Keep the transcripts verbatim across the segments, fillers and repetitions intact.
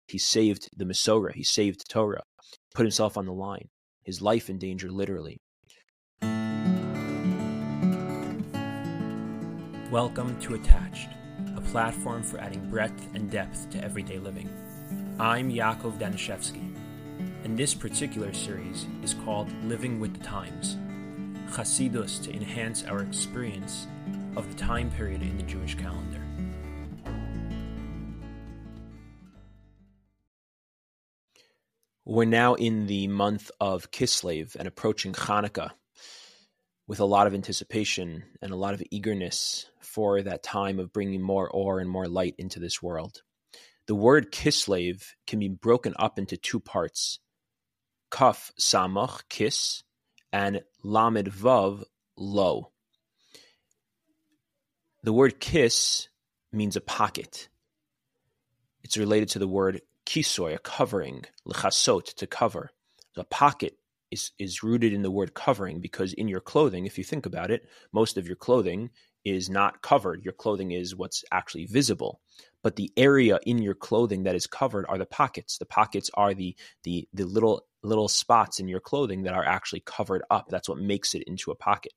He saved the Masorah. He saved Torah. Put himself on the line. His life in danger, literally. Welcome to Attached, a platform for adding breadth and depth to everyday living. I'm Yaakov Danishevsky, and this particular series is called Living with the Times, Chasidus to enhance our experience of the time period in the Jewish calendar. We're now in the month of Kislev and approaching Hanukkah with a lot of anticipation and a lot of eagerness for that time of bringing more ore and more light into this world. The word Kislev can be broken up into two parts, Kaf Samach, Kis, and Lamed Vav, Lo. The word Kis means a pocket. It's related to the word kisoy, a covering, l'chasot, to cover. A pocket is, is rooted in the word covering because in your clothing, if you think about it, most of your clothing is not covered. Your clothing is what's actually visible. But the area in your clothing that is covered are the pockets. The pockets are the, the, the little, little spots in your clothing that are actually covered up. That's what makes it into a pocket.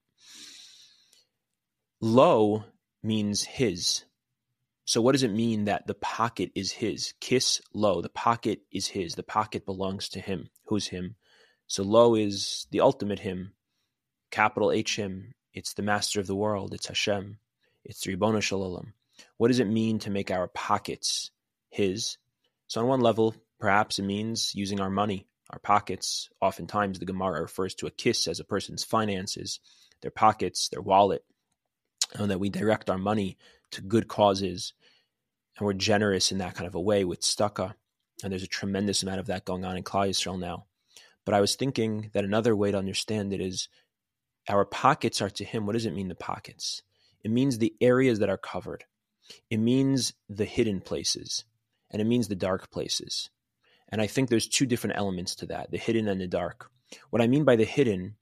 Lo means his. So what does it mean that the pocket is his? Kis lo, the pocket is his. The pocket belongs to him. Who's him? So lo is the ultimate him, capital H him. It's the master of the world. It's Hashem. It's the Ribono Shel Olam. What does it mean to make our pockets his? So on one level, perhaps it means using our money, our pockets. Oftentimes the Gemara refers to a kis as a person's finances, their pockets, their wallet, and that we direct our money to good causes, and we're generous in that kind of a way with tzedakah, and there's a tremendous amount of that going on in Klal Yisrael now. But I was thinking that another way to understand it is our pockets are to him. What does it mean, the pockets? It means the areas that are covered. It means the hidden places, and it means the dark places. And I think there's two different elements to that, the hidden and the dark. What I mean by the hidden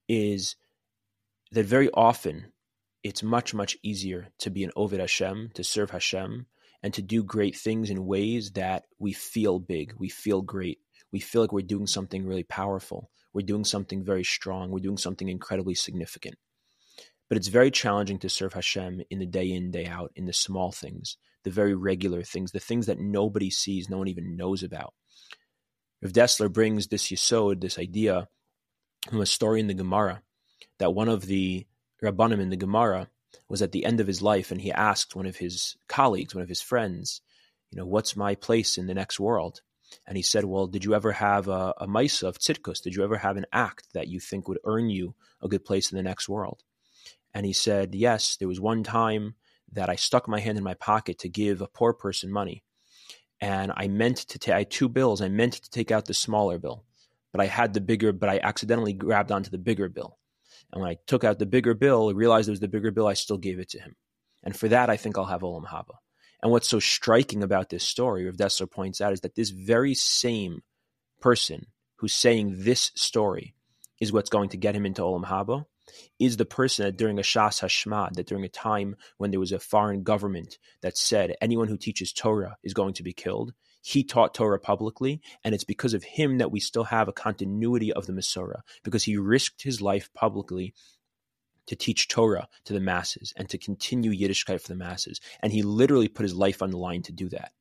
is that very often it's much, much easier to be an Oved Hashem, to serve Hashem, and to do great things in ways that we feel big, we feel great, we feel like we're doing something really powerful, we're doing something very strong, we're doing something incredibly significant. But it's very challenging to serve Hashem in the day in, day out, in the small things, the very regular things, the things that nobody sees, no one even knows about. Rav Dessler brings this yesod, this idea, from a story in the Gemara, that one of the Rabbanim in the Gemara was at the end of his life, and he asked one of his colleagues, one of his friends, you know, what's my place in the next world? And he said, well, did you ever have a, a maisa of tzidkus? Did you ever have an act that you think would earn you a good place in the next world? And he said, yes, there was one time that I stuck my hand in my pocket to give a poor person money. And I meant to take, I had two bills. I meant to take out the smaller bill, but I had the bigger, but I accidentally grabbed onto the bigger bill. And when I took out the bigger bill, I realized it was the bigger bill, I still gave it to him. And for that, I think I'll have Olam Haba. And what's so striking about this story, Rav Dessler points out, is that this very same person who's saying this story is what's going to get him into Olam Haba, is the person that during a Shas Hashmad, that during a time when there was a foreign government that said anyone who teaches Torah is going to be killed, he taught Torah publicly, and it's because of him that we still have a continuity of the Masorah, because he risked his life publicly to teach Torah to the masses and to continue Yiddishkeit for the masses. And he literally put his life on the line to do that.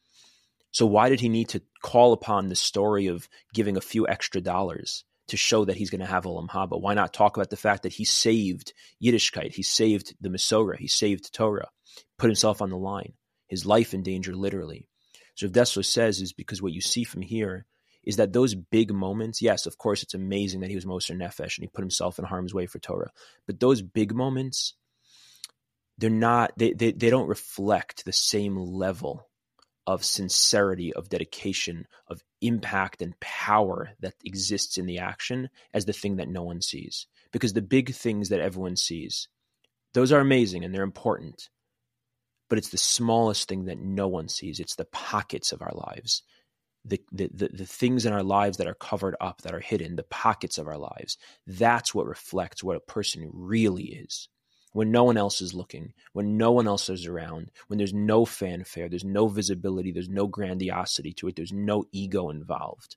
So why did he need to call upon the story of giving a few extra dollars to show that he's going to have Olam Haba? Why not talk about the fact that he saved Yiddishkeit, he saved the Masorah, he saved Torah, put himself on the line, his life in danger, literally. So Rav Dessler says is because what you see from here is that those big moments, yes, of course, it's amazing that he was Moser Nefesh and he put himself in harm's way for Torah. But those big moments, they're not, they, they, they don't reflect the same level of sincerity, of dedication, of impact and power that exists in the action as the thing that no one sees. Because the big things that everyone sees, those are amazing and they're important. But it's the smallest thing that no one sees. It's the pockets of our lives. The, the, the, the things in our lives that are covered up, that are hidden, the pockets of our lives. That's what reflects what a person really is. when no one else is looking, when no one else is around, when there's no fanfare, there's no visibility, there's no grandiosity to it, there's no ego involved.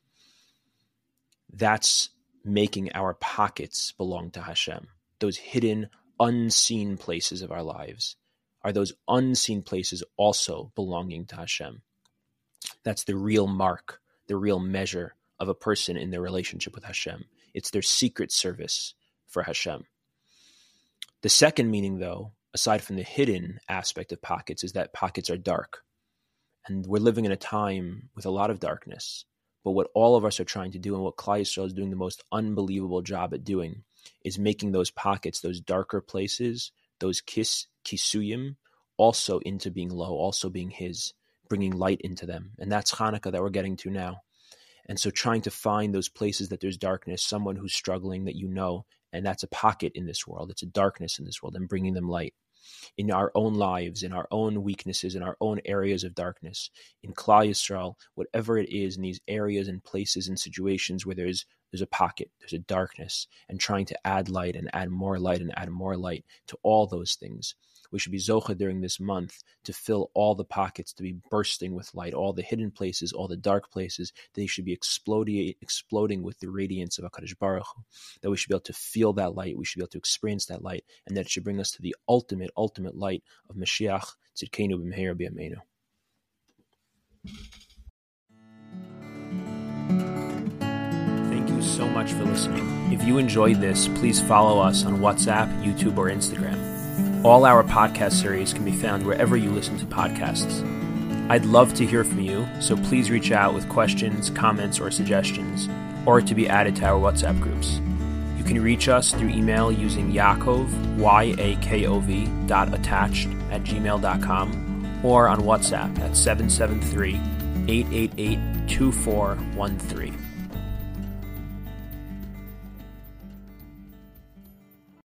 That's making our pockets belong to Hashem. Those hidden, unseen places of our lives are those unseen places also belonging to Hashem. That's the real mark, the real measure of a person in their relationship with Hashem. It's their secret service for Hashem. The second meaning, though, aside from the hidden aspect of pockets, is that pockets are dark. And we're living in a time with a lot of darkness. But what all of us are trying to do, and what Klal Yisrael is doing the most unbelievable job at doing, is making those pockets, those darker places, those kis, kisuyim, also into being low, also being his, bringing light into them. And that's Hanukkah that we're getting to now. And so trying to find those places that there's darkness, someone who's struggling that you know, and that's a pocket in this world. It's a darkness in this world, and bringing them light. In our own lives, in our own weaknesses, in our own areas of darkness, in Klal Yisrael, whatever it is, in these areas and places and situations where there's there's a pocket, there's a darkness, and trying to add light and add more light and add more light to all those things. We should be zocha during this month to fill all the pockets, to be bursting with light, all the hidden places, all the dark places. They should be exploding, exploding with the radiance of HaKadosh Baruch Hu. That we should be able to feel that light, we should be able to experience that light, and that it should bring us to the ultimate, ultimate light of Mashiach Tzidkeinu B'Meher B'Yameinu. Thank you so much for listening. If you enjoyed this, please follow us on WhatsApp, YouTube, or Instagram. All our podcast series can be found wherever you listen to podcasts. I'd love to hear from you, so please reach out with questions, comments, or suggestions, or to be added to our WhatsApp groups. You can reach us through email using Yaakov, Y A K O V, dot attached at gmail dot com, or on WhatsApp at seven seven three, eight eight eight, two four one three.